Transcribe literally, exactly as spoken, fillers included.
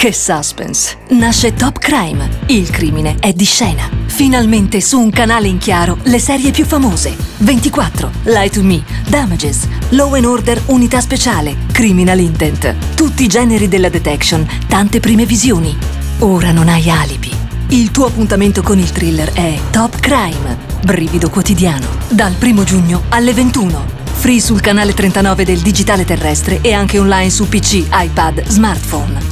Che suspense! Nasce Top Crime. Il crimine è di scena. Finalmente su un canale in chiaro le serie più famose. ventiquattro, Lie to Me, Damages, Law and Order Unità Speciale, Criminal Intent. Tutti i generi della detection, tante prime visioni. Ora non hai alibi. Il tuo appuntamento con il thriller è Top Crime. Brivido quotidiano. Dal primo giugno alle ventuno. Free sul canale trentanove del digitale terrestre e anche online su P C, iPad, smartphone.